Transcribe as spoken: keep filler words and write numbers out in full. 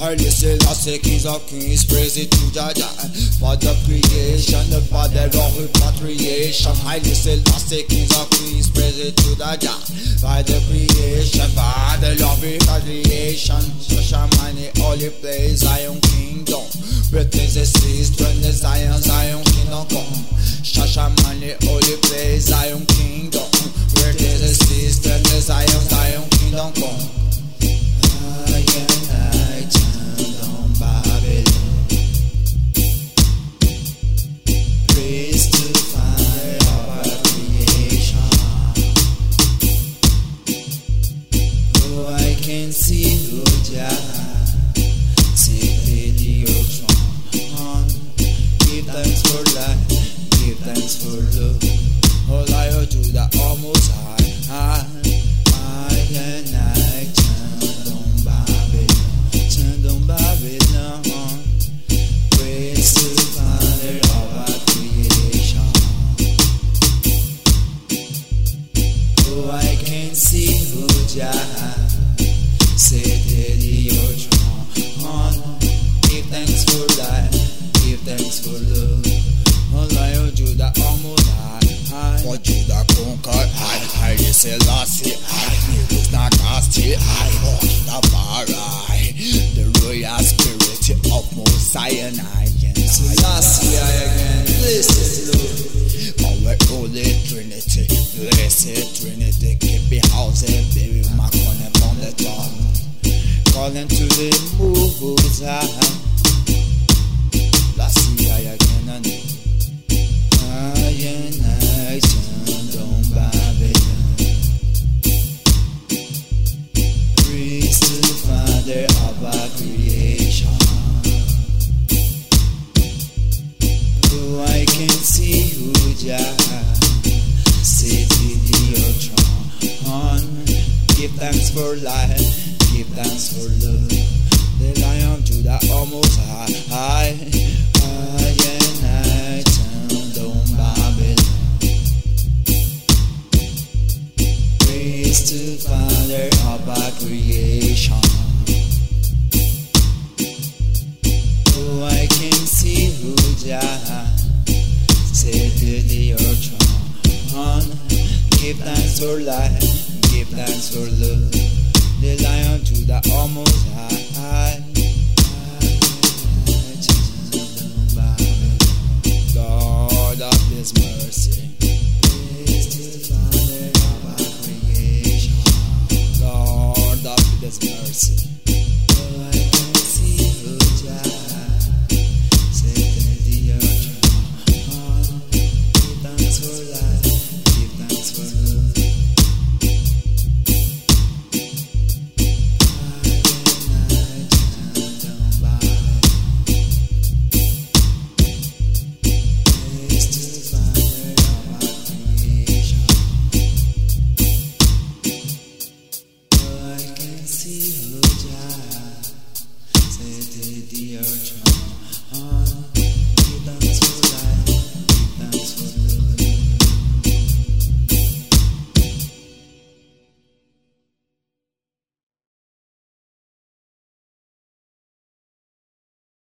Haile Selassie, Kings of Kings, praise it to Jah Jah. For the creation, the father of repatriation. Haile Selassie, Kings of Kings, praise it to Jah Jah. For the creation, father of repatriation. Shashamane, holy place, Zion Kingdom. Praise the sister, the Zion, Zion Kingdom come. Shashamane, holy place, Zion Kingdom. Praise the sister, the Zion, Zion Kingdom come. I can I turn on Babylon. Praise to the Father of our creation. Oh, I can see who Jah seated your throne. Give thanks for life, give thanks for love. Oh, I to the almost high. I can I turn on Babylon, turn on Babylon. Praise to the Father of our creation. Oh, I can see who Jah seated your throne. Give thanks for life, give thanks for love. Oh, I to the almost high. For Judah conquered, I, Haile Selassie, I, Negus Nagasti, I, Rastafari, the royal spirit of Mount Sinai. Selassie, I again, blessed Lord. Our Holy Trinity, blessed Trinity, keep me house and baby, my corner upon the throne. Calling to the Most High. Selassie, I again, I know. I and I turned on Babylon. Praise to the Father of our creation. Oh, I can see who Jah seated your throne. Give thanks for life, give thanks for love. The Lion of Judah almost high. I and I turned on Babylon. Praise to the Father of our creation. Oh, I can see who Jah seated your throne. Give thanks for life, give thanks for love. The Lion of Judah almost high. Lord of His mercy, praise to the Father of our creation. Lord of His mercy. Oh, I can see who Jah seated the earth on. Give thanks for life, give thanks for love. See who Jah seated the earth.